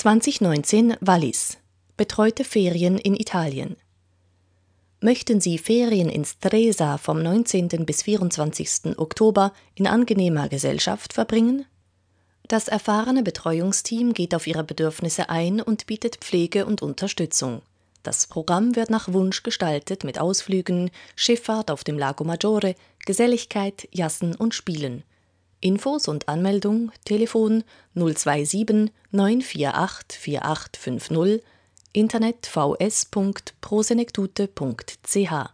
2019 Wallis. Betreute Ferien in Italien. Möchten Sie Ferien in Stresa vom 19. bis 24. Oktober in angenehmer Gesellschaft verbringen? Das erfahrene Betreuungsteam geht auf Ihre Bedürfnisse ein und bietet Pflege und Unterstützung. Das Programm wird nach Wunsch gestaltet mit Ausflügen, Schifffahrt auf dem Lago Maggiore, Geselligkeit, Jassen und Spielen. Infos und Anmeldung Telefon 027 948 4850, Internet vs.prosenektute.ch